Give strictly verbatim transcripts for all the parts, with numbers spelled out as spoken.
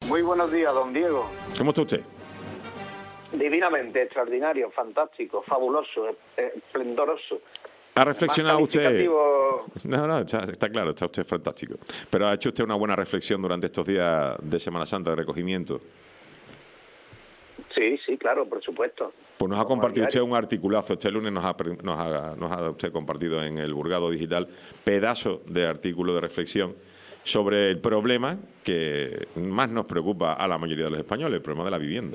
Muy buenos días, don Diego. ¿Cómo está usted? Divinamente, extraordinario, fantástico, fabuloso, esplendoroso. ¿Ha reflexionado usted? Calificativo... No, no, está, está claro, está usted fantástico. Pero ¿ha hecho usted una buena reflexión durante estos días de Semana Santa, de recogimiento? Sí, sí, claro, por supuesto. Pues nos ha Como compartido usted diario. un articulazo. Este lunes nos ha, nos, ha, nos ha usted compartido en el Burgado Digital pedazo de artículo de reflexión sobre el problema que más nos preocupa a la mayoría de los españoles, el problema de la vivienda.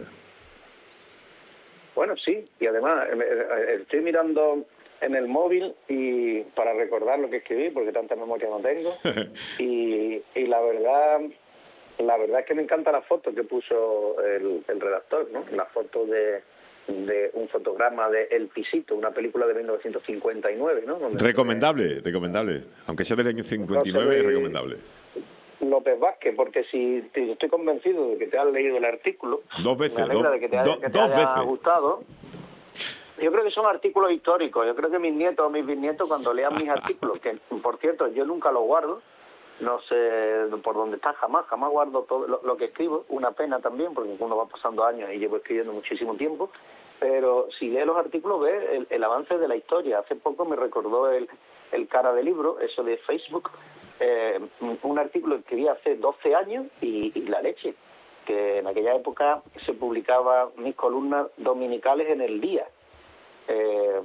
Bueno, sí, y además estoy mirando en el móvil y para recordar lo que escribí, porque tanta memoria no tengo, y, y la verdad la verdad es que me encanta la foto que puso el, el redactor, ¿no? La foto de, de un fotograma de El Pisito, una película de mil novecientos cincuenta y nueve, ¿no? Donde recomendable, recomendable. Aunque sea del año cincuenta y nueve, es recomendable. López Vázquez, porque si te, estoy convencido de que te has leído el artículo, dos veces, me alegra do, de que te haya, do, que te dos haya veces. gustado. Yo creo que son artículos históricos. Yo creo que mis nietos o mis bisnietos, cuando lean mis artículos, que por cierto yo nunca los guardo, no sé por dónde está, jamás, jamás guardo todo lo, lo que escribo, una pena también, porque uno va pasando años y llevo escribiendo muchísimo tiempo, pero si lee los artículos ve el, el avance de la historia. Hace poco me recordó el, el cara de libro, eso de Facebook, eh, un artículo que escribí hace doce años y, y la leche, que en aquella época se publicaba mis columnas dominicales en El Día. Eh,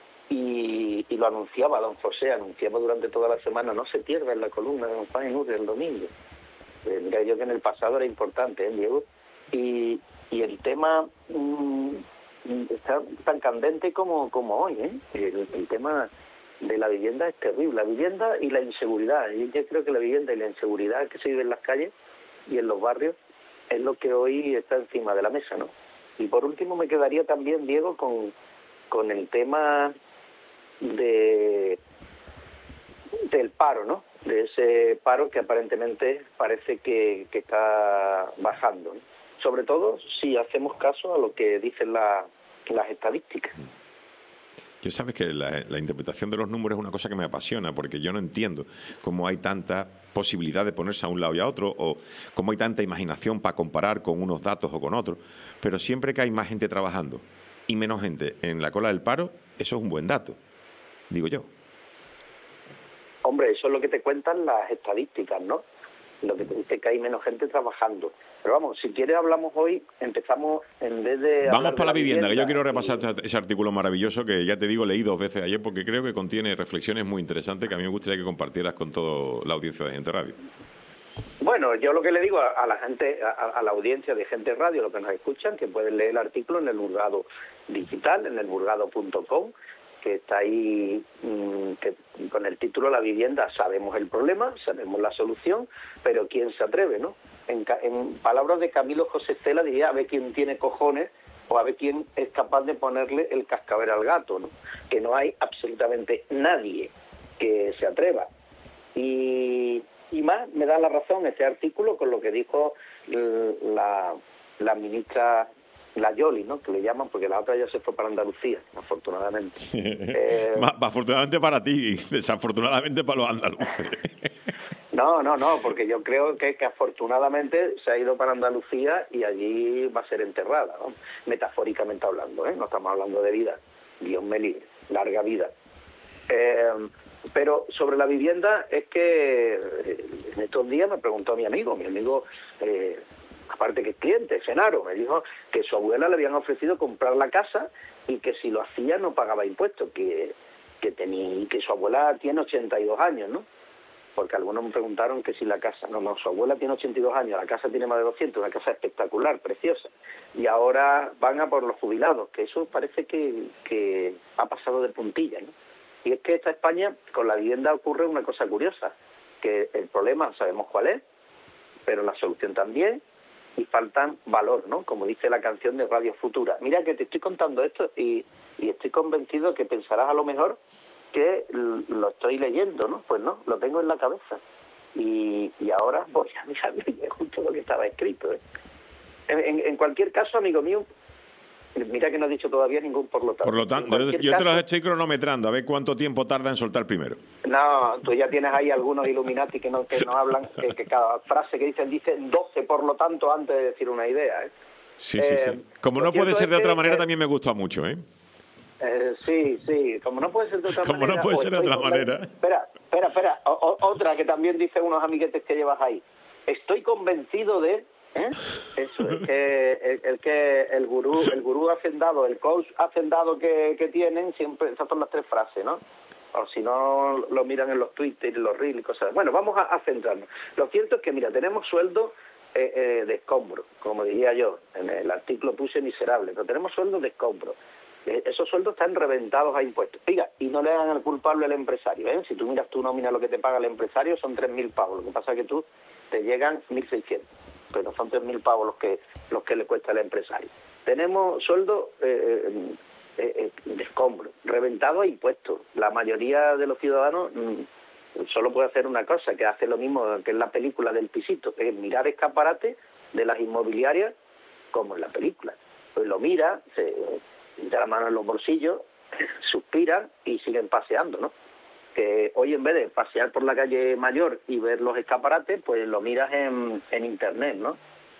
y, y lo anunciaba don José, anunciaba durante toda la semana, no se pierda en la columna de don Juan Inútil el domingo. Eh, mira, yo que en el pasado era importante, ¿eh, Diego? Y, y el tema mmm, está tan candente como, como hoy, ¿eh? El, el tema de la vivienda es terrible, la vivienda y la inseguridad. Yo, yo creo que la vivienda y la inseguridad que se vive en las calles y en los barrios es lo que hoy está encima de la mesa, ¿no? Y por último me quedaría también, Diego, con, con el tema de del paro, ¿no? De ese paro que aparentemente parece que, que está bajando, ¿no? Sobre todo si hacemos caso a lo que dicen la, las estadísticas. Yo sabes que la, la interpretación de los números es una cosa que me apasiona, porque yo no entiendo cómo hay tanta posibilidad de ponerse a un lado y a otro, o cómo hay tanta imaginación para comparar con unos datos o con otros, pero siempre que hay más gente trabajando y menos gente en la cola del paro, eso es un buen dato, digo yo. Hombre, eso es lo que te cuentan las estadísticas, ¿no? Lo que te dice que hay menos gente trabajando. Pero vamos, si quieres hablamos hoy, empezamos en vez de... Vamos para la vivienda, vivienda, que yo quiero repasar y... ese artículo maravilloso que ya te digo, leí dos veces ayer porque creo que contiene reflexiones muy interesantes que a mí me gustaría que compartieras con toda la audiencia de Gente Radio. Bueno, yo lo que le digo a, a la gente, a, a la audiencia de Gente Radio, lo que nos escuchan, que pueden leer el artículo en el Burgado Digital, en el burgado punto com, que está ahí mmm, que, con el título La vivienda, sabemos el problema, sabemos la solución, pero ¿quién se atreve, no? En, en palabras de Camilo José Cela diría, a ver quién tiene cojones o a ver quién es capaz de ponerle el cascabel al gato, ¿no? Que no hay absolutamente nadie que se atreva. Y, y más me da la razón este artículo con lo que dijo la, la ministra La Yoli, ¿no? Que le llaman, porque la otra ya se fue para Andalucía, afortunadamente. eh, afortunadamente para ti, desafortunadamente para los andaluces. No, no, no, porque yo creo que, que afortunadamente se ha ido para Andalucía y allí va a ser enterrada, ¿no? Metafóricamente hablando, ¿eh? No estamos hablando de vida, Dios me libre, larga vida. Eh, pero sobre la vivienda es que eh, en estos días me preguntó mi amigo, mi amigo... Eh, aparte que es cliente, Genaro, me dijo que su abuela le habían ofrecido comprar la casa y que si lo hacía no pagaba impuestos, que que tenía que su abuela tiene ochenta y dos años, ¿no? Porque algunos me preguntaron que si la casa, no, no, su abuela tiene ochenta y dos años, la casa tiene más de doscientos, una casa espectacular, preciosa, y ahora van a por los jubilados, que eso parece que, que ha pasado de puntilla, ¿no? Y es que esta España, con la vivienda ocurre una cosa curiosa, que el problema sabemos cuál es, pero la solución también, y faltan valor, ¿no? Como dice la canción de Radio Futura. Mira que te estoy contando esto y, y estoy convencido que pensarás a lo mejor que lo estoy leyendo, ¿no? Pues no, lo tengo en la cabeza. Y, y ahora voy a mirar justo lo que estaba escrito, ¿eh? En, en, en cualquier caso, amigo mío, Mira que no he dicho todavía ningún por lo tanto. Por lo tanto, yo, yo caso, te los estoy cronometrando, a ver cuánto tiempo tarda en soltar el primero. No, tú ya tienes ahí algunos Illuminati que no, que no hablan, que, que cada frase que dicen, dicen doce por lo tanto antes de decir una idea, ¿eh? Sí, sí, sí. Eh, Como no puede ser de otra manera, también me gusta mucho, ¿eh? Eh, sí, sí, como no puede ser de otra como manera. Como no puede ser de otra manera. La... Espera, espera, espera. O, o, otra que también dicen unos amiguetes que llevas ahí. Estoy convencido de... ¿eh? Eso, el que el, el que el gurú, el gurú hacendado, el coach hacendado que, que tienen, siempre, esas son las tres frases, ¿no? O si no, lo miran en los Twitter, los Reels y cosas. Bueno, vamos a, a centrarnos. Lo cierto es que, mira, tenemos sueldos eh, eh, de escombro, como diría yo. En el artículo puse miserable, pero tenemos sueldos de escombro. Esos sueldos están reventados a impuestos. Oiga, y no le dan el culpable al empresario, ¿eh? Si tú miras tu nómina, lo que te paga el empresario son tres mil pavos. Lo que pasa es que tú te llegan mil seiscientos. Pero son tres mil pavos los que los que le cuesta al empresario. Tenemos sueldos eh, eh, eh, de escombro, reventados a impuestos. La mayoría de los ciudadanos mmm, solo puede hacer una cosa, que hace lo mismo que en la película del pisito, que es mirar escaparates de las inmobiliarias como en la película. Pues lo mira, se... de la mano en los bolsillos, suspiran y siguen paseando, ¿no? Que hoy en vez de pasear por la calle Mayor y ver los escaparates, pues lo miras en, en internet, ¿no?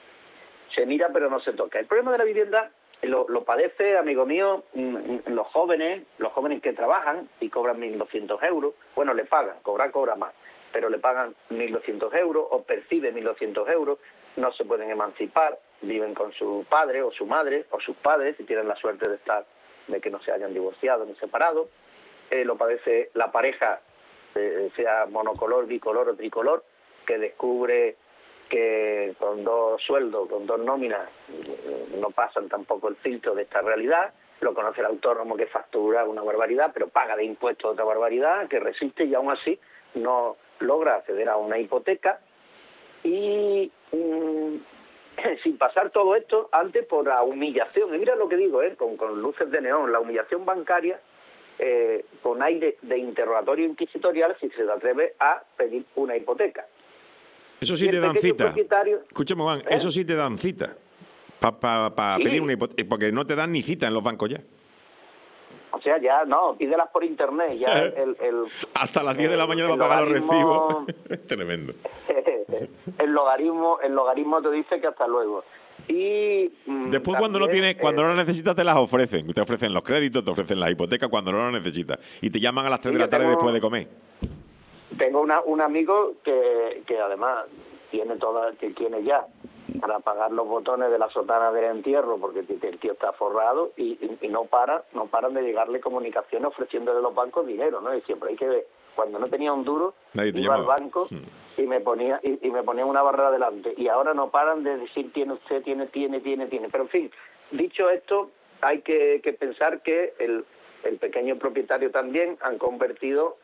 Se mira pero no se toca. El problema de la vivienda lo, lo padece, amigo mío, los jóvenes, los jóvenes que trabajan y cobran mil doscientos euros, bueno, le pagan, cobrar cobra más, pero le pagan mil doscientos euros o perciben mil doscientos euros, no se pueden emancipar, viven con su padre o su madre o sus padres si tienen la suerte de estar, de que no se hayan divorciado ni separado. Eh, lo padece la pareja, eh, sea monocolor, bicolor o tricolor, que descubre que con dos sueldos, con dos nóminas, no pasan tampoco el filtro de esta realidad. Lo conoce el autónomo, que factura una barbaridad, pero paga de impuestos otra barbaridad, que resiste y aún así no logra acceder a una hipoteca. Y mmm, sin pasar todo esto antes por la humillación, y mira lo que digo, ¿eh? con, con luces de neón, la humillación bancaria, eh, con aire de interrogatorio inquisitorial si se le atreve a pedir una hipoteca. Eso sí te dan cita. Escúchame, Juan, ¿eh? Eso sí te dan cita para pa, pa sí. pedir una hipoteca, porque no te dan ni cita en los bancos ya. O sea, ya no, pídelas por internet. Ya el, el, Hasta las diez de la mañana va a pagar los recibos. Tremendo. el logaritmo el logaritmo te dice que hasta luego. Y mm, después cuando no tienes, cuando eh, no las necesitas te las ofrecen. Te ofrecen los créditos, te ofrecen las hipotecas cuando no las necesitas. Y te llaman a las tres de la tarde tengo, después de comer. Tengo una, un amigo que, que además tiene toda, que tiene ya para pagar los botones de la sotana del entierro, porque el tío está forrado y, y, y no para, no paran de llegarle comunicaciones ofreciéndole a los bancos dinero, ¿no? Y siempre hay que ver, cuando no tenía un duro, iba llamaba. al banco hmm. y me ponía y, y me ponía una barrera delante. Y ahora no paran de decir tiene usted, tiene, tiene, tiene, tiene. Pero en fin, dicho esto, hay que, que pensar que el, el pequeño propietario también han convertido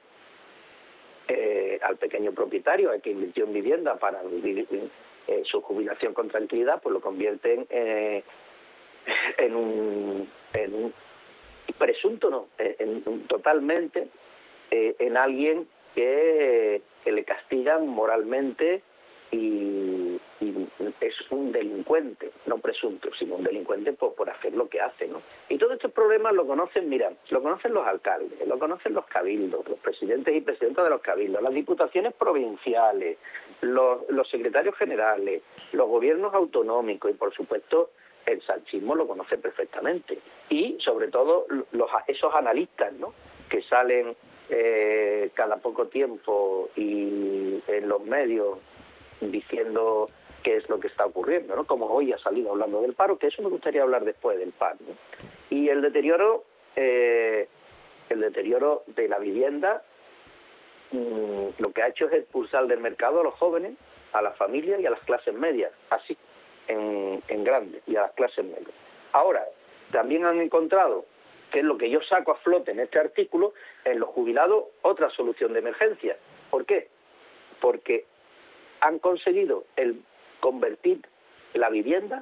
eh, al pequeño propietario, al que invirtió en vivienda para vivir eh, su jubilación con tranquilidad, pues lo convierten eh, en un, en un presunto, no, en, en, totalmente eh, en alguien que, que le castigan moralmente y, y es un delincuente, no presunto, sino un delincuente por, por hacer lo que hace, ¿no? Y todos estos problemas lo conocen, mira, lo conocen los alcaldes, lo conocen los cabildos, los presidentes y presidentas de los cabildos, las diputaciones provinciales, los, los secretarios generales, los gobiernos autonómicos y, por supuesto, el sanchismo lo conoce perfectamente. Y, sobre todo, los, esos analistas, ¿no?, que salen eh, cada poco tiempo y en los medios diciendo qué es lo que está ocurriendo, ¿no? Como hoy ha salido hablando del paro, que eso me gustaría hablar después del paro, ¿no? Y el deterioro, eh, el deterioro de la vivienda, mmm, lo que ha hecho es expulsar del mercado a los jóvenes, a las familias y a las clases medias, así, en, en grande, y a las clases medias. Ahora, también han encontrado, que es lo que yo saco a flote en este artículo, en los jubilados otra solución de emergencia. ¿Por qué? Porque han conseguido el convertir la vivienda,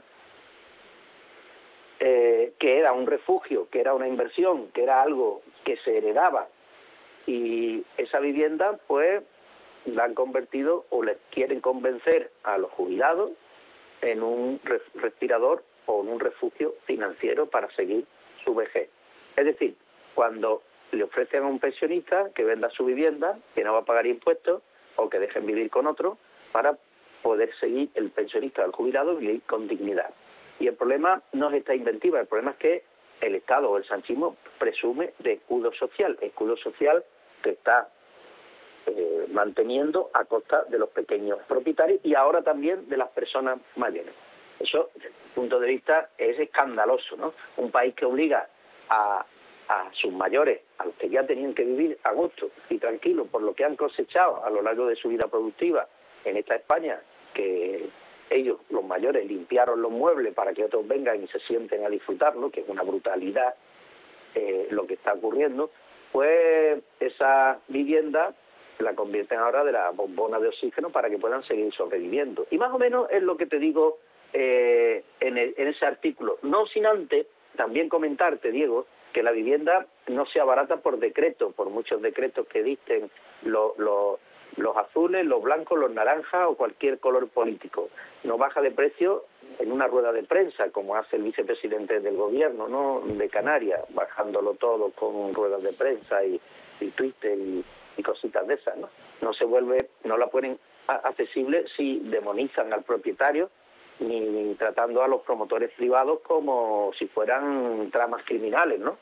eh, que era un refugio, que era una inversión, que era algo que se heredaba, y esa vivienda pues la han convertido o le quieren convencer a los jubilados en un respirador o en un refugio financiero para seguir su vejez. Es decir, cuando le ofrecen a un pensionista que venda su vivienda, que no va a pagar impuestos, o que dejen vivir con otro, para poder seguir el pensionista o el jubilado vivir con dignidad. Y el problema no es esta inventiva, el problema es que el Estado o el sanchismo presume de escudo social, escudo social que está eh, manteniendo a costa de los pequeños propietarios y ahora también de las personas mayores. Eso, desde mi punto de vista, es escandaloso, ¿no? Un país que obliga a, a sus mayores, a los que ya tenían que vivir a gusto y tranquilo por lo que han cosechado a lo largo de su vida productiva en esta España, que ellos, los mayores, limpiaron los muebles para que otros vengan y se sienten a disfrutarlo, que es una brutalidad eh, lo que está ocurriendo, pues esa vivienda la convierten ahora de la bombona de oxígeno para que puedan seguir sobreviviendo. Y más o menos es lo que te digo eh, en, el, en ese artículo. No sin antes también comentarte, Diego, que la vivienda no sea barata por decreto, por muchos decretos que dicten los, los, los azules, los blancos, los naranjas o cualquier color político. No baja de precio en una rueda de prensa, como hace el vicepresidente del gobierno, ¿no?, de Canarias, bajándolo todo con ruedas de prensa y, y Twitter y, y cositas de esas, ¿no? No se vuelve, no la ponen accesible si demonizan al propietario, ni tratando a los promotores privados como si fueran tramas criminales, ¿no?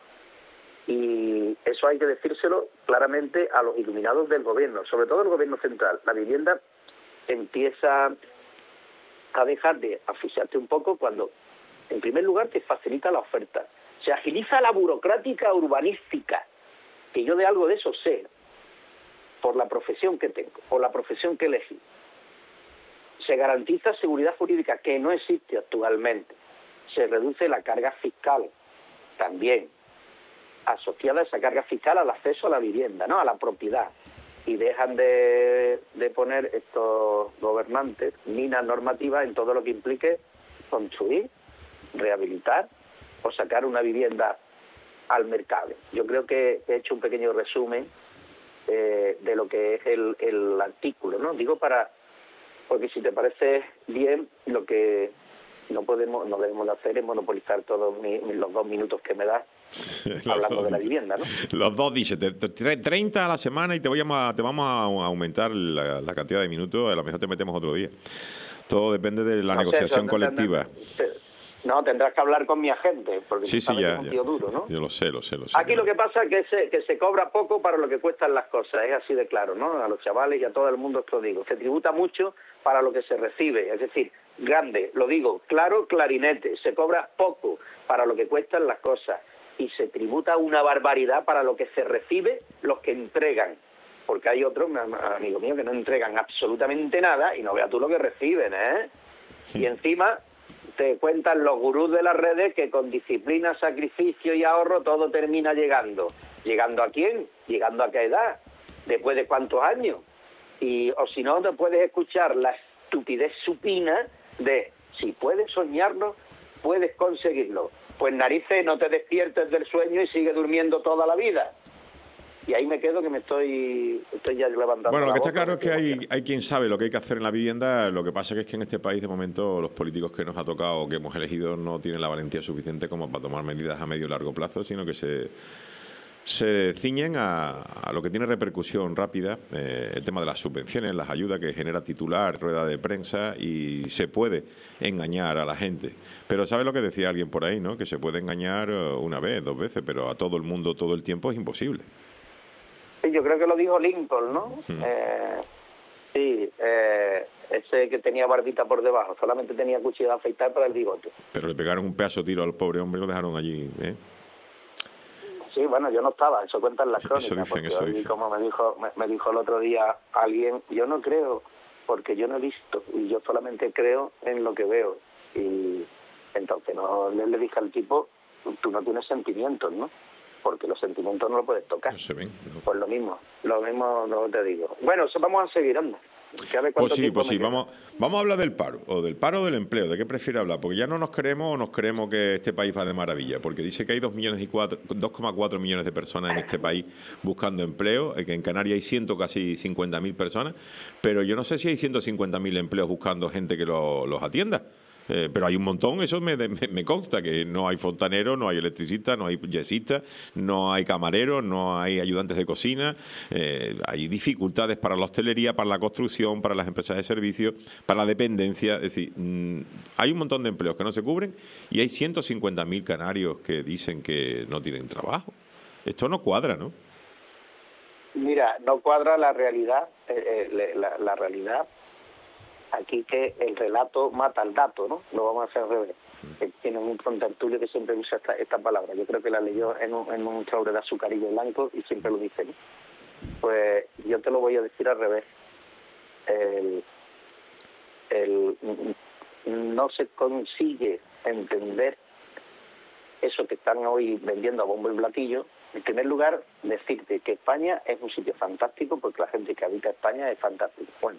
Y eso hay que decírselo claramente a los iluminados del gobierno, sobre todo el gobierno central. La vivienda empieza a dejar de asfixiarte un poco cuando, en primer lugar, te facilita la oferta. Se agiliza la burocrática urbanística, que yo de algo de eso sé, por la profesión que tengo, por la profesión que elegí. Se garantiza seguridad jurídica, que no existe actualmente. Se reduce la carga fiscal, también asociada a esa carga fiscal al acceso a la vivienda, ¿no?, a la propiedad. Y dejan de, de poner estos gobernantes minas normativas en todo lo que implique construir, rehabilitar o sacar una vivienda al mercado. Yo creo que he hecho un pequeño resumen eh, de lo que es el, el artículo, ¿no? Digo para... porque si te parece bien, lo que no podemos, no debemos de hacer es monopolizar todos mi, los dos minutos que me das hablando de la vivienda, ¿no? Los dos, dice, treinta a la semana y te, voy a, te vamos a aumentar la, la cantidad de minutos, a lo mejor te metemos otro día. Todo depende de la no, negociación eso, colectiva. Tendrás, no, tendrás que hablar con mi agente, porque sí, sí, ya, es un tío duro, ¿no? Yo lo sé, lo sé, lo sé. Aquí lo que pasa es que se, que se cobra poco para lo que cuestan las cosas, es así de claro, ¿no? A los chavales y a todo el mundo os lo digo. Se tributa mucho para lo que se recibe, es decir, grande, lo digo, claro, clarinete. Se cobra poco para lo que cuestan las cosas y se tributa una barbaridad para lo que se recibe los que entregan. Porque hay otros, amigos míos, que no entregan absolutamente nada y no veas tú lo que reciben, ¿eh? Sí. Y encima te cuentan los gurús de las redes que con disciplina, sacrificio y ahorro todo termina llegando. ¿Llegando a quién? ¿Llegando a qué edad? ¿Después de cuántos años? Y o si no, te puedes escuchar la estupidez supina de si puedes soñarlo, puedes conseguirlo. Pues narices, no te despiertes del sueño y sigue durmiendo toda la vida. Y ahí me quedo que me estoy, estoy ya levantando. Bueno, lo que está claro es que hay, hay quien sabe lo que hay que hacer en la vivienda. Lo que pasa es que en este país, de momento, los políticos que nos ha tocado, que hemos elegido, no tienen la valentía suficiente como para tomar medidas a medio y largo plazo, sino que se, se ciñen a, a lo que tiene repercusión rápida, eh, el tema de las subvenciones, las ayudas que genera titular, rueda de prensa, y se puede engañar a la gente. Pero ¿sabes lo que decía alguien por ahí, no? Que se puede engañar una vez, dos veces, pero a todo el mundo todo el tiempo es imposible. Yo creo que lo dijo Lincoln, ¿no? Hmm. Eh, sí, eh, ese que tenía barbita por debajo, solamente tenía cuchillo de afeitar para el bigote. Pero le pegaron un pedazo de tiro al pobre hombre y lo dejaron allí, ¿eh? Sí, bueno, yo no estaba, eso cuentan las crónicas. Eso dicen, eso dicen. Como me dijo, me, me dijo el otro día alguien, yo no creo, porque yo no he visto, y yo solamente creo en lo que veo. Y entonces no le, le dije al tipo, tú no tienes sentimientos, ¿no? Porque los sentimientos no los puedes tocar. No se ven, no. Pues lo mismo, lo mismo no te digo. Bueno, eso vamos a seguir, anda. Pues sí, pues sí, vamos, vamos a hablar del paro, o del paro o del empleo, ¿de qué prefiere hablar? Porque ya no nos creemos o nos creemos que este país va de maravilla, porque dice que hay dos coma cuatro millones de personas en este país buscando empleo, que en Canarias hay ciento casi cincuenta mil personas, pero yo no sé si hay ciento cincuenta mil empleos buscando gente que lo, los atienda. Eh, pero hay un montón, eso me, me, me consta, que no hay fontaneros, no hay electricistas, no hay yesistas, no hay camareros, no hay ayudantes de cocina. Eh, hay dificultades para la hostelería, para la construcción, para las empresas de servicios, para la dependencia. Es decir, mmm, hay un montón de empleos que no se cubren y hay ciento cincuenta mil canarios que dicen que no tienen trabajo. Esto no cuadra, ¿no? Mira, no cuadra la realidad, eh, eh, la, la realidad. Aquí que el relato mata al dato, ¿no? Lo vamos a hacer al revés. Eh, tienen un contertulio que siempre usa esta, esta palabra. Yo creo que la leyó en un, en un sobre de azucarillo blanco y siempre lo dice, ¿no? Pues yo te lo voy a decir al revés. El, el, no se consigue entender eso que están hoy vendiendo a bombo y platillo. En primer lugar, decirte que España es un sitio fantástico porque la gente que habita España es fantástica. Bueno,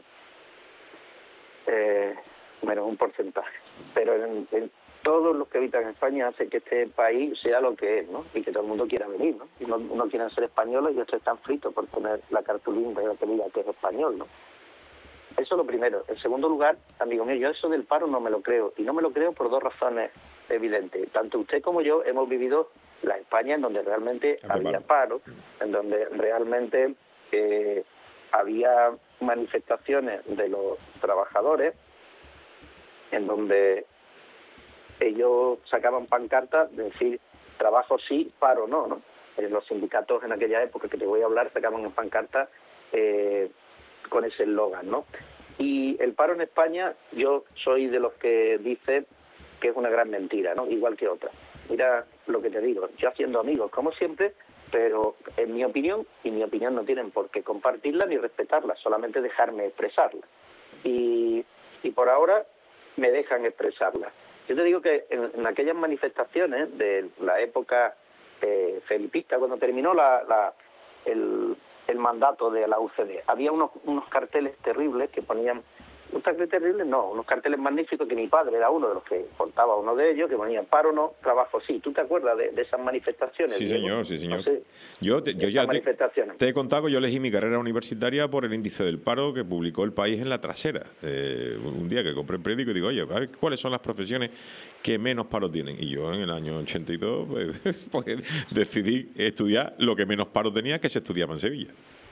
Eh, menos un porcentaje, pero en, en todos los que habitan en España hace que este país sea lo que es, ¿no? Y que todo el mundo quiera venir, ¿no? Y no, no quieren ser españoles y otros están fritos por poner la cartulina y la que diga que es español, ¿no? Eso es lo primero. En segundo lugar, amigo mío, yo eso del paro no me lo creo, y no me lo creo por dos razones evidentes. Tanto usted como yo hemos vivido la España en donde realmente había paro, en donde realmente eh, había manifestaciones de los trabajadores en donde ellos sacaban pancartas de decir trabajo sí, paro no, ¿no? Eh, los sindicatos en aquella época que te voy a hablar sacaban pancartas eh, con ese eslogan, ¿no? Y el paro en España, yo soy de los que dice que es una gran mentira, ¿no? Igual que otra. Mira lo que te digo, yo haciendo amigos como siempre, pero en mi opinión, y mi opinión no tienen por qué compartirla ni respetarla, solamente dejarme expresarla. Y, y por ahora me dejan expresarla. Yo te digo que en, en aquellas manifestaciones de la época eh, felipista, cuando terminó la, la, el, el mandato de la U C D, había unos, unos carteles terribles que ponían... Un cartel terrible, no, unos carteles magníficos que mi padre era uno de los que portaba uno de ellos, que ponía paro no, trabajo sí. ¿Tú te acuerdas de, de esas manifestaciones? Sí, Diego? señor, sí, señor. No sé, yo te, yo ya te, manifestaciones. te he contado que yo elegí mi carrera universitaria por el índice del paro que publicó El País en la trasera. Eh, un día que compré el periódico y digo, oye, a ver, ¿cuáles son las profesiones que menos paro tienen? Y yo en el año ochenta y dos pues, pues, decidí estudiar lo que menos paro tenía, que se estudiaba en Sevilla.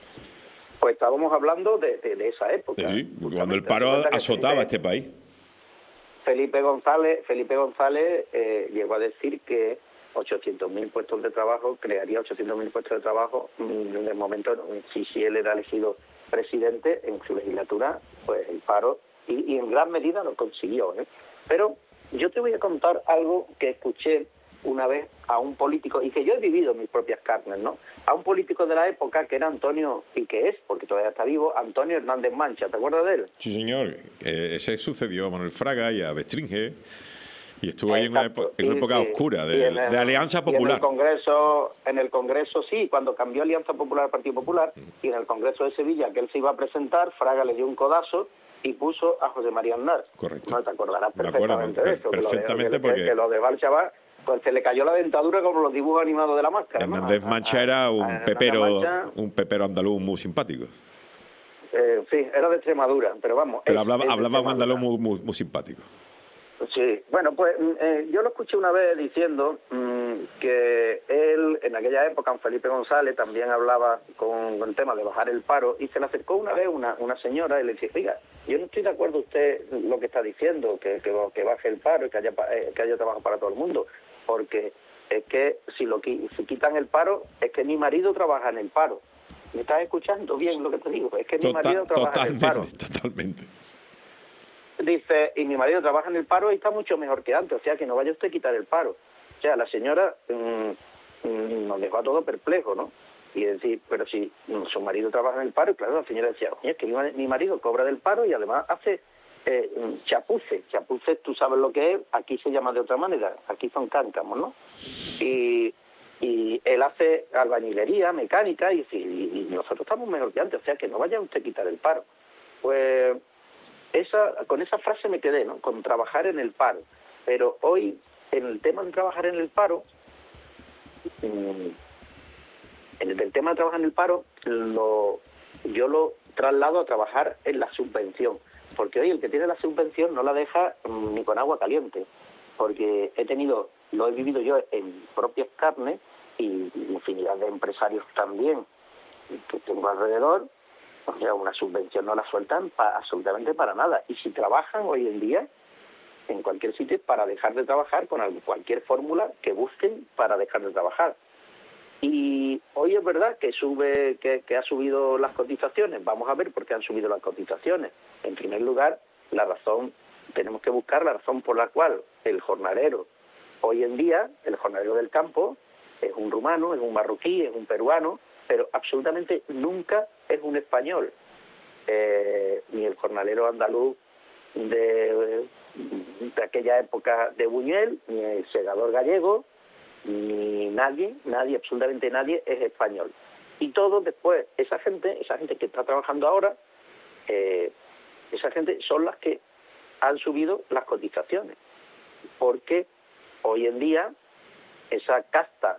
Pues estábamos hablando de, de, de esa época. Sí, cuando el paro azotaba a este país. Felipe González, Felipe González eh, llegó a decir que ochocientos mil puestos de trabajo, crearía ochocientos mil puestos de trabajo en el momento, si, si él era elegido presidente en su legislatura, pues el paro, y, y en gran medida lo consiguió, ¿eh? Pero yo te voy a contar algo que escuché una vez a un político, y que yo he vivido en mis propias carnes, ¿no? A un político de la época que era Antonio, y que es, porque todavía está vivo, Antonio Hernández Mancha. ¿Te acuerdas de él? Sí, señor. Eh, ese sucedió a Manuel Fraga y a Bestringe, y estuvo ahí en una, epo en una época y, oscura de, el, de Alianza Popular. En el Congreso, en el Congreso sí, cuando cambió Alianza Popular al Partido Popular, mm. y en el Congreso de Sevilla, que él se iba a presentar, Fraga le dio un codazo y puso a José María Aznar. Correcto. No te acordarás perfectamente acuerdo, de eso. Perfectamente, que lo de, porque... Que, que lo de Balchavar, pues se le cayó la dentadura como los dibujos animados de la máscara, ¿no? Hernández Mancha era un a, a pepero Mancha, un pepero andaluz muy simpático. Eh, sí, era de Extremadura, pero vamos... Pero es, hablaba, es hablaba un andaluz muy, muy, muy simpático. Sí, bueno, pues eh, yo lo escuché una vez diciendo mmm, que él, en aquella época, Felipe González, también hablaba con, con el tema de bajar el paro, y se le acercó una vez una, una señora y le dice, oiga, yo no estoy de acuerdo usted lo que está diciendo, que, que, que baje el paro y que haya, eh, que haya trabajo para todo el mundo, porque es que si lo si quitan el paro, es que mi marido trabaja en el paro. ¿Me estás escuchando bien lo que te digo? Es que mi Total, marido trabaja en el paro. Totalmente. Dice, y mi marido trabaja en el paro y está mucho mejor que antes, o sea, que no vaya usted a quitar el paro. O sea, la señora mmm, mmm, nos dejó a todos perplejos, ¿no? Y decir, pero si mmm, su marido trabaja en el paro, y claro, la señora decía, oye, es que mi, mi marido cobra del paro y además hace eh, chapuces. Chapuces, tú sabes lo que es, aquí se llama de otra manera, aquí son cáncamos, ¿no? Y, y él hace albañilería, mecánica, y, y, y nosotros estamos mejor que antes, o sea, que no vaya usted a quitar el paro. Pues... Esa, con esa frase me quedé, ¿no? Con trabajar en el paro. Pero hoy, en el tema de trabajar en el paro, en el, el tema de trabajar en el paro, lo, yo lo traslado a trabajar en la subvención. porque hoy el que tiene la subvención no la deja ni con agua caliente, porque he tenido, lo he vivido yo en propias carnes y infinidad de empresarios también que tengo alrededor. O sea, una subvención no la sueltan pa, absolutamente para nada. Y si trabajan hoy en día en cualquier sitio para dejar de trabajar con cualquier fórmula que busquen para dejar de trabajar. Y hoy es verdad que sube, que, que ha subido las cotizaciones. Vamos a ver por qué han subido las cotizaciones. En primer lugar, la razón, tenemos que buscar la razón por la cual el jornalero hoy en día, el jornalero del campo, es un rumano, es un marroquí, es un peruano, pero absolutamente nunca es un español. Eh, ni el jornalero andaluz de, de aquella época de Buñuel, ni el segador gallego, ni nadie, nadie, absolutamente nadie es español. Y todo después, esa gente, esa gente que está trabajando ahora, eh, esa gente son las que han subido las cotizaciones, porque hoy en día esa casta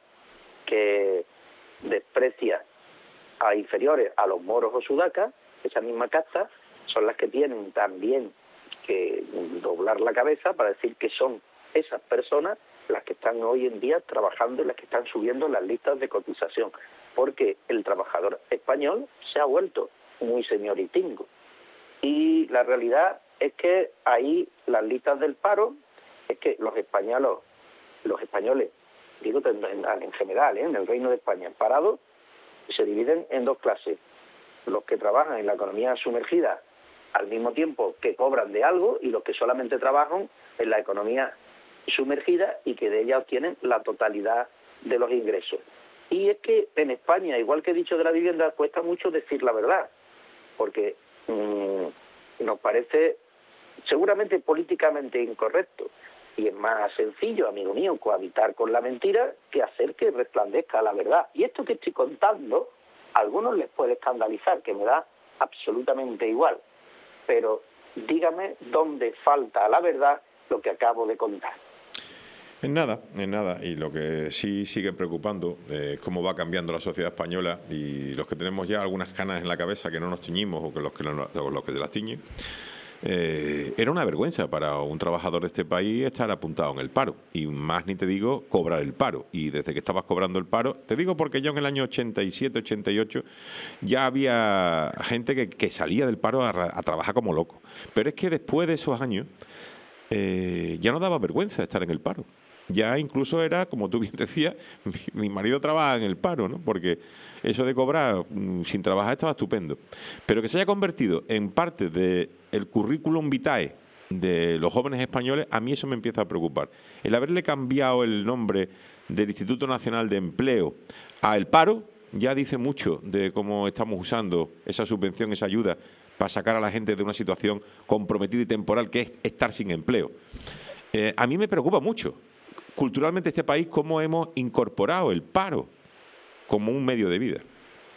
que desprecia a inferiores, a los moros o sudacas, esa misma casta, son las que tienen también que doblar la cabeza para decir que son esas personas las que están hoy en día trabajando y las que están subiendo las listas de cotización, porque el trabajador español se ha vuelto muy señoritingo. Y la realidad es que ahí las listas del paro, es que los españoles, los españoles, digo en, en general, ¿eh? en el Reino de España, parados, se dividen en dos clases. Los que trabajan en la economía sumergida al mismo tiempo que cobran de algo, y los que solamente trabajan en la economía sumergida y que de ella obtienen la totalidad de los ingresos. Y es que en España, igual que he dicho de la vivienda, cuesta mucho decir la verdad, porque mmm, nos parece seguramente políticamente incorrecto, y es más sencillo, amigo mío, cohabitar con la mentira que hacer que resplandezca la verdad. Y esto que estoy contando, a algunos les puede escandalizar, que me da absolutamente igual, pero dígame dónde falta la verdad lo que acabo de contar. En nada, en nada. Y lo que sí sigue preocupando eh, es cómo va cambiando la sociedad española, y los que tenemos ya algunas canas en la cabeza que no nos tiñimos, o que los que, no, o los que se las tiñen. Eh, era una vergüenza para un trabajador de este país estar apuntado en el paro, y más ni te digo cobrar el paro. Y desde que estabas cobrando el paro, te digo porque yo en el año ochenta y siete, ochenta y ocho ya había gente que, que salía del paro a, a trabajar como loco. Pero es que después de esos años eh, ya no daba vergüenza estar en el paro. Ya incluso era, como tú bien decías, mi, mi marido trabaja en el paro, ¿no? Porque eso de cobrar mmm, sin trabajar estaba estupendo. Pero que se haya convertido en parte del currículum vitae de los jóvenes españoles, a mí eso me empieza a preocupar. El haberle cambiado el nombre del Instituto Nacional de Empleo a el paro ya dice mucho de cómo estamos usando esa subvención, esa ayuda, para sacar a la gente de una situación comprometida y temporal, que es estar sin empleo. Eh, a mí me preocupa mucho, culturalmente, este país, cómo hemos incorporado el paro como un medio de vida.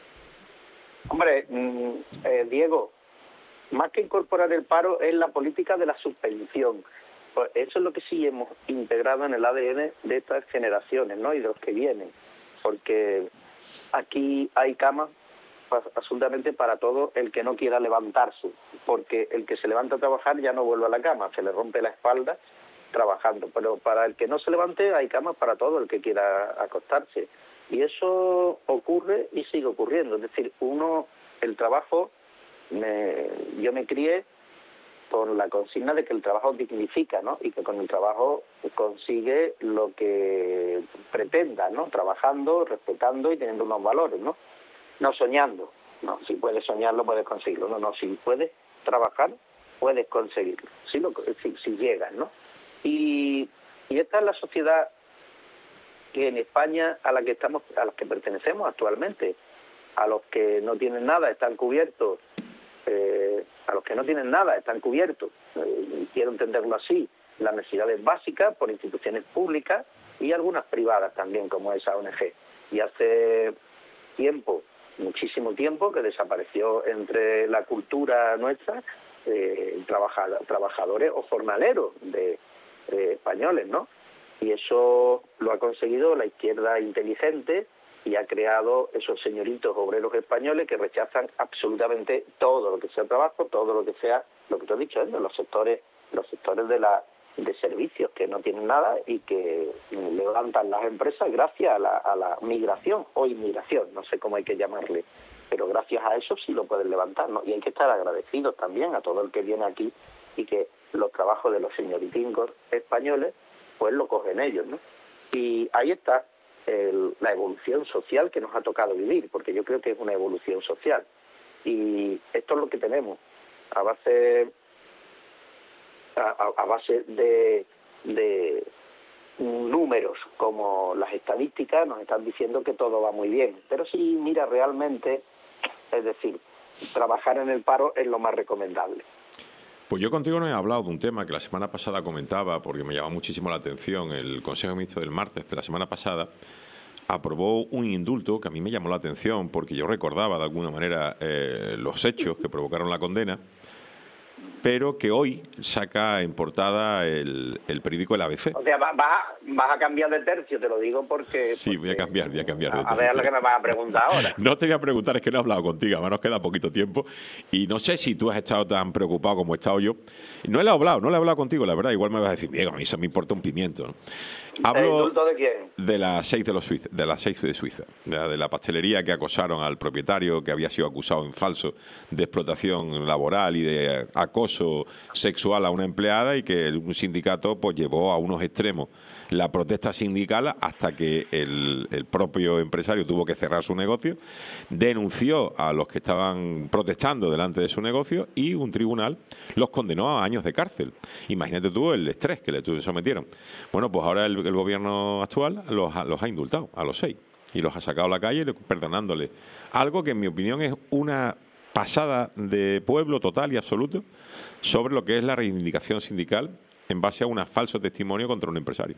Hombre, eh, Diego, más que incorporar el paro es la política de la suspensión. Pues eso es lo que sí hemos integrado en el A D N de estas generaciones, ¿no? Y de los que vienen, porque aquí hay camas absolutamente para todo el que no quiera levantarse, porque el que se levanta a trabajar ya no vuelve a la cama, se le rompe la espalda trabajando, pero para el que no se levante hay camas para todo el que quiera acostarse, y eso ocurre y sigue ocurriendo. Es decir, uno, el trabajo, me, yo me crié con la consigna de que el trabajo dignifica, ¿no? Y que con el trabajo consigue lo que pretenda, ¿no? Trabajando, respetando y teniendo unos valores, ¿no? No soñando, no, si puedes soñarlo puedes conseguirlo, no, no, si puedes trabajar puedes conseguirlo, si, lo, si, si llegas, ¿no? Y, y esta es la sociedad que en España a la que estamos, a la que pertenecemos actualmente. A los que no tienen nada están cubiertos, eh, a los que no tienen nada están cubiertos, eh, quiero entenderlo así, las necesidades básicas por instituciones públicas y algunas privadas también, como esa O N G. Y hace tiempo, muchísimo tiempo, que desapareció entre la cultura nuestra eh, trabajadores o jornaleros de Eh, españoles, ¿no? Y eso lo ha conseguido la izquierda inteligente y ha creado esos señoritos obreros españoles que rechazan absolutamente todo lo que sea trabajo, todo lo que sea, lo que te he dicho, ¿eh? los sectores, los sectores de la de servicios que no tienen nada y que levantan las empresas gracias a la, a la migración o inmigración, no sé cómo hay que llamarle, pero gracias a eso sí lo pueden levantar, ¿no? Y hay que estar agradecidos también a todo el que viene aquí y que los trabajos de los señoritingos españoles pues lo cogen ellos, ¿no? Y ahí está el, la evolución social que nos ha tocado vivir, porque yo creo que es una evolución social. Y esto es lo que tenemos, a base... A, a base de, de números como las estadísticas nos están diciendo que todo va muy bien, pero si mira realmente, es decir, trabajar en el paro es lo más recomendable. Pues yo contigo no he hablado de un tema que la semana pasada comentaba, porque me llamó muchísimo la atención. El Consejo de Ministros del martes de la semana pasada aprobó un indulto que a mí me llamó la atención, porque yo recordaba de alguna manera eh, los hechos que provocaron la condena, pero que hoy saca en portada el, el periódico El A B C. O sea, vas, vas a cambiar de tercio, te lo digo porque... Sí, porque, voy a cambiar, voy a cambiar de a, tercio. A ver lo que me vas a preguntar ahora. No te voy a preguntar, es que no he hablado contigo, además nos queda poquito tiempo, y no sé si tú has estado tan preocupado como he estado yo. No le he hablado, no le he hablado contigo, la verdad, igual me vas a decir, Diego, a mí eso me importa un pimiento, ¿no? Hablo ¿El indulto de quién? De las seis de los Suiza, de las seis de Suiza, de la, de la pastelería que acosaron al propietario, que había sido acusado en falso de explotación laboral y de acoso sexual a una empleada, y que un sindicato pues llevó a unos extremos la protesta sindical hasta que el, el propio empresario tuvo que cerrar su negocio, denunció a los que estaban protestando delante de su negocio y un tribunal los condenó a años de cárcel. Imagínate tú el estrés que le sometieron. Bueno, pues ahora el, el gobierno actual los, los ha indultado a los seis y los ha sacado a la calle perdonándole. Algo que en mi opinión es una pasada de pueblo total y absoluto sobre lo que es la reivindicación sindical en base a un falso testimonio contra un empresario.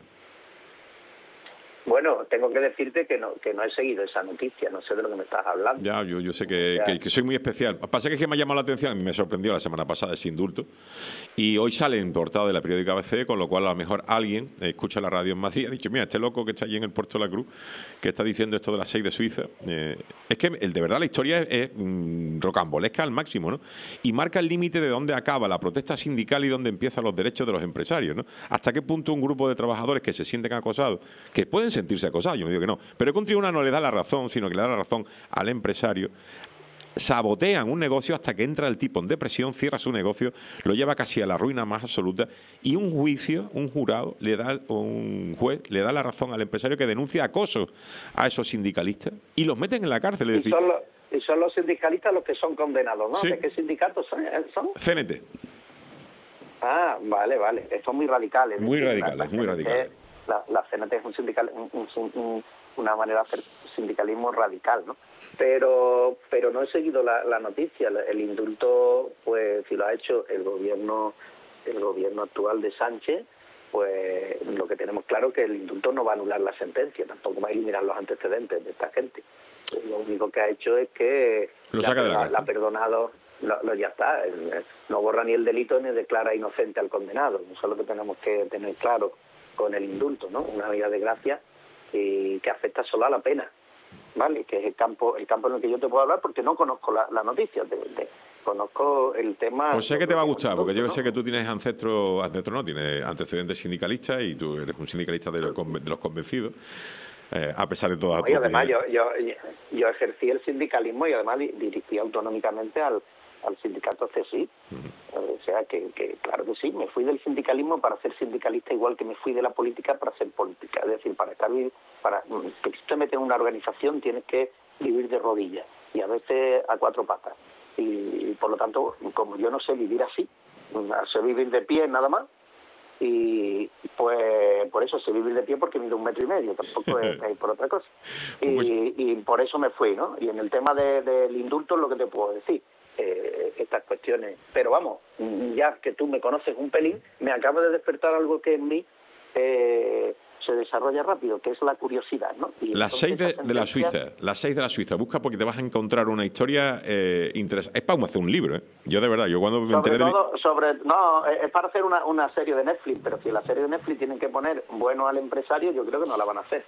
Bueno, tengo que decirte que no que no he seguido esa noticia, no sé de lo que me estás hablando. Ya, yo, yo sé que, que, que soy muy especial. Pasa que es que me ha llamado la atención, a mí me sorprendió la semana pasada ese indulto, y hoy sale en portada de la periódica A B C, con lo cual a lo mejor alguien escucha la radio en Madrid y ha dicho, mira, este loco que está allí en el puerto de la Cruz, que está diciendo esto de las seis de Suiza. Eh, es que el, de verdad la historia es, es mm, rocambolesca al máximo, ¿no? Y marca el límite de dónde acaba la protesta sindical y dónde empiezan los derechos de los empresarios, ¿no? Hasta qué punto un grupo de trabajadores que se sienten acosados, que pueden sentirse acosados, yo no digo que no, pero que un tribunal no le da la razón, sino que le da la razón al empresario, sabotean un negocio hasta que entra el tipo en depresión, cierra su negocio, lo lleva casi a la ruina más absoluta, y un juicio, un jurado, le da, un juez le da la razón al empresario que denuncia acoso a esos sindicalistas y los meten en la cárcel. Es decir, y, son los, y son los sindicalistas los que son condenados, ¿no? Sí. ¿De qué sindicatos son? son? C N T. Ah, vale, vale. Son muy radicales. Muy decir, radicales, la, la muy radicales. La, la C N T es un sindical, un, un, un, una manera de hacer sindicalismo radical, ¿no? Pero pero no he seguido la, la noticia. El indulto, pues si lo ha hecho el gobierno el gobierno actual de Sánchez, pues lo que tenemos claro es que el indulto no va a anular la sentencia, tampoco va a eliminar los antecedentes de esta gente. Lo único que ha hecho es que lo saca la, de la cárcel. la ha perdonado. Lo, lo ya está, no borra ni el delito ni declara inocente al condenado. Eso es lo que tenemos que tener claro con el indulto, ¿no? Una medida de gracia eh, que afecta solo a la pena, ¿vale? Que es el campo el campo en el que yo te puedo hablar, porque no conozco la, la noticia, de, de, conozco el tema... Pues sé que te va a gustar, porque yo ¿no? sé que tú tienes ancestros, ancestros no, tienes antecedentes sindicalistas y tú eres un sindicalista de los, de los convencidos, eh, a pesar de todas tus... Y además yo, yo, yo ejercí el sindicalismo y además dirigí autonómicamente al al sindicato C S I. Uh-huh. O sea, que, que claro que sí, me fui del sindicalismo para ser sindicalista, igual que me fui de la política para ser política. Es decir, para estar para que si te metes en una organización tienes que vivir de rodillas y a veces a cuatro patas. Y, y por lo tanto, como yo no sé vivir así, sé vivir de pie nada más, y pues por eso sé vivir de pie, porque mido un metro y medio, tampoco es, es por otra cosa. Y, y por eso me fui, ¿no? Y en el tema de, del indulto, lo que te puedo decir, Eh, estas cuestiones, pero vamos, ya que tú me conoces un pelín, me acaba de despertar algo que en mí eh, se desarrolla rápido, que es la curiosidad, ¿no? Y las seis de, de la Suiza, las seis de la Suiza, busca porque te vas a encontrar una historia eh, interesante. Es para hacer un libro, ¿eh? Yo de verdad, yo cuando me sobre enteré todo, de... sobre No, es para hacer una, una serie de Netflix, pero si la serie de Netflix tienen que poner bueno al empresario, yo creo que no la van a hacer.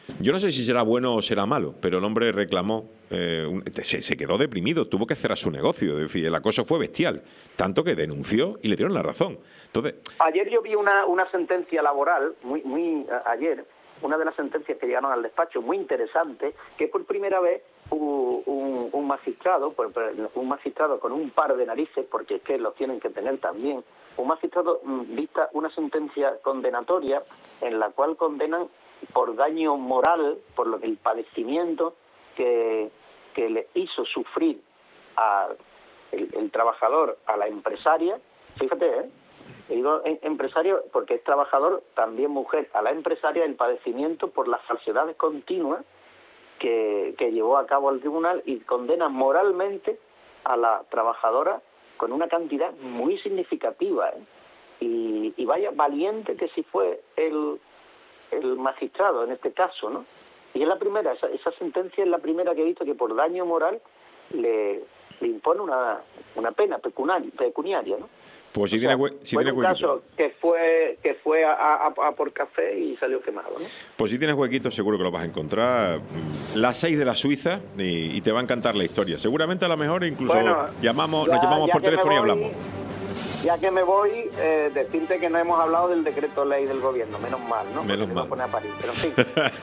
Yo no sé si será bueno o será malo, pero el hombre reclamó, eh, un, se, se quedó deprimido, tuvo que cerrar su negocio. Es decir, el acoso fue bestial, tanto que denunció y le dieron la razón. Entonces, ayer yo vi una, una sentencia laboral, muy, muy ayer, una de las sentencias que llegaron al despacho, muy interesante, que por primera vez un, un, un magistrado, un magistrado con un par de narices, porque es que los tienen que tener también, un magistrado dicta una sentencia condenatoria en la cual condenan por daño moral, por lo que el padecimiento que, que le hizo sufrir a el, el trabajador a la empresaria, fíjate, ¿eh? digo empresario porque es trabajador, también mujer, a la empresaria el padecimiento por las falsedades continuas que, que llevó a cabo el tribunal, y condena moralmente a la trabajadora con una cantidad muy significativa, ¿eh? y, y vaya valiente que sí fue el, el magistrado en este caso, ¿no? Y es la primera, esa, esa sentencia es la primera que he visto que por daño moral le, le impone una, una pena pecuniaria, pecuniaria, ¿no? Pues si o tiene, sea, hue- si fue tiene un huequito. caso que fue que fue a, a, a por café y salió quemado, ¿no? Pues si tienes huequito, seguro que lo vas a encontrar. Las seis de la Suiza y, y te va a encantar la historia. Seguramente a lo mejor incluso Bueno, llamamos, ya- nos llamamos ya por que me teléfono y voy, hablamos. Ya que me voy, eh, decirte que no hemos hablado del decreto ley del gobierno, menos mal, ¿no? Menos Porque me iba mal. a poner a parir, pero en fin.